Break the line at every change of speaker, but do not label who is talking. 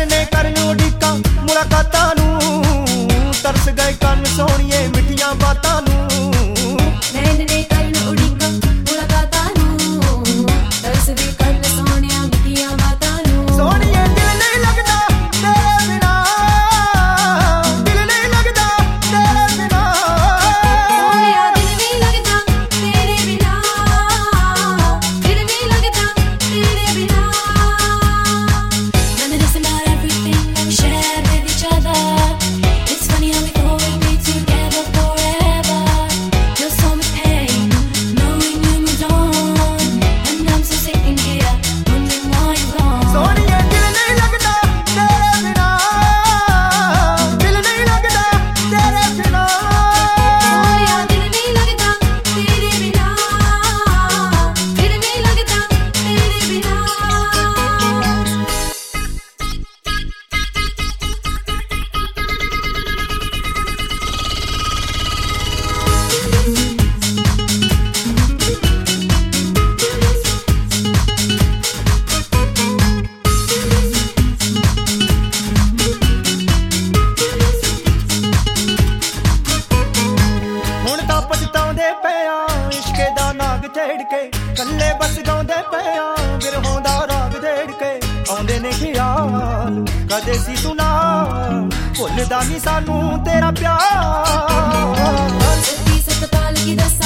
नैन ने करन उड़ीका मुलाकातां नूं, तरस गए कन सोहणिए मिठियां बातां नूं।
नैन ने करन उड़ीका मुलाकातां नूं, तरस गए कन सोहणिया मिठियां बातां नूं।
सोहणिए दिल नहीं लगदा तेरे बिना, दिल नहीं लगदा तेरे बिना।
सोहणिया दिल नहीं लगदा तेरे बिना, दिल नहीं लगदा तेरे बिना। Reminisce about everything that we shared with each other. It's funny how we thought we'd be together forever. Feel so much pain knowing you moved on, and I'm still sitting here wondering why you're gone.
सोहणिए दिल नहीं लगदा तेरे बिना, दिल नहीं लगदा तेरे बिना।
सोहणिया दिल नहीं लगदा तेरे बिना, दिल नहीं लगदा तेरे बिना।
ਹੁਣ ਤਾਂ ਪਛਤਾਉਂਦੇ ਪਿਆ ਇਸ਼ਕੇ ਦਾ ਨਾਗ ਛੇੜ ਕੇ, ਕੱਲੇ ਬਸ ਗਾਉਂਦੇ ਪਿਆ ਬਿਰਹੋਂ ਦਾ ਰਾਗ ਛੇੜ ਕੇ। ਆਉਂਦੇ ਨੇ ਖਿਆਲ ਕਦੇ ਸੀ ਤੂੰ ਨਾਲ, ਭੁੱਲਦਾ ਨਹੀਂ ਸਾਨੂੰ ਤੇਰਾ ਪਿਆਰ।
सच्ची सतपाल की दसा